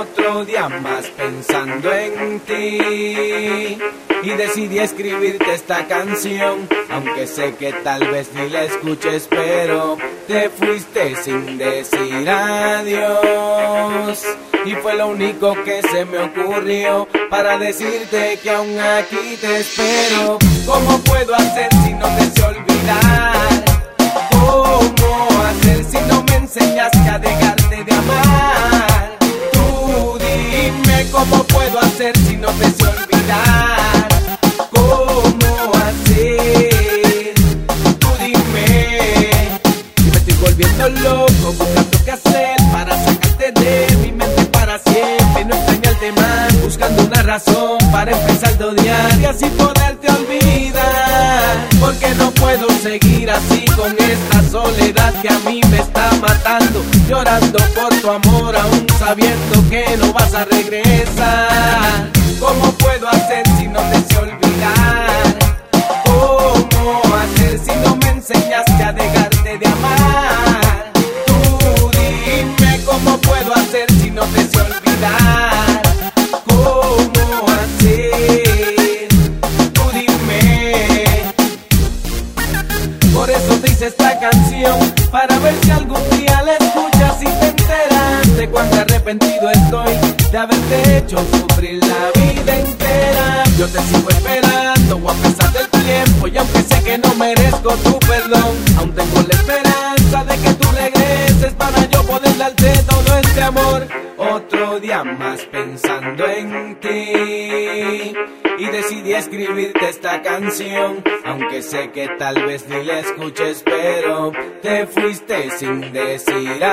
Otro día más pensando en ti y decidí escribirte esta canción, aunque sé que tal vez ni la escuches, pero te fuiste sin decir adiós. Y fue lo único que se me ocurrió para decirte que aún aquí te espero. ¿Cómo puedo hacer si no te sé olvidar? ¿Cómo hacer si no me enseñaste a dejarte de amar? Tú dime cómo puedo hacer si no te sé olvidar. ¿Cómo hacer? Tú dime. Y me estoy volviendo loco buscando qué hacer para sacarte de mi mente para siempre. No extrañarte más, buscando una razón para empezar a odiar y así poderte olvidar. Porque no puedo seguir así con esta soledad que a mí me está matando, llorando por tu amor aún sabiendo que no vas a regresar. ¿Cómo puedo hacer si no te sé olvidar? ¿Cómo hacer si no me enseñaste a dejarte de amar? Tú dime cómo puedo hacer si no te sé olvidar. ¿Cómo hacer? Tú dime. Por eso te hice esta canción, para ver si algún día la escuchas y te enteras de cuánto arrepentido estoy de haberte hecho sufrir la vida entera. Yo te sigo esperando a pesar del tiempo, y aunque sé que no merezco tu perdón, aún tengo la esperanza de que tú regreses para yo poder darte todo este amor. Otro día más pensando en ti y decidí escribirte esta canción, aunque sé que tal vez ni la escuches, pero te fuiste sin decir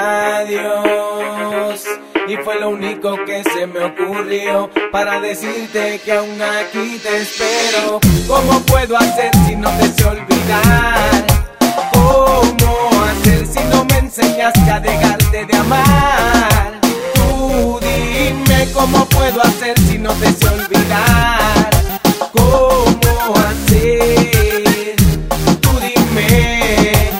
adiós. Y fue lo único que se me ocurrió para decirte que aún aquí te espero. ¿Cómo puedo hacer si no te sé olvidar? ¿Cómo hacer si no me enseñaste a dejarte de amar? Tú dime cómo puedo hacer si no te sé olvidar. ¿Cómo hacer? Tú dime.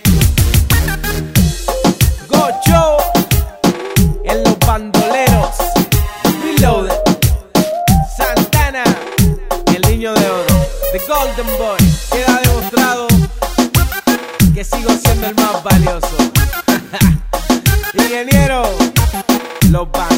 Gocho en los bandoleros, Reloaded, Santana, el niño de oro, The Golden Boy. Queda demostrado que sigo siendo el más valioso. Ingeniero, los bandoleros.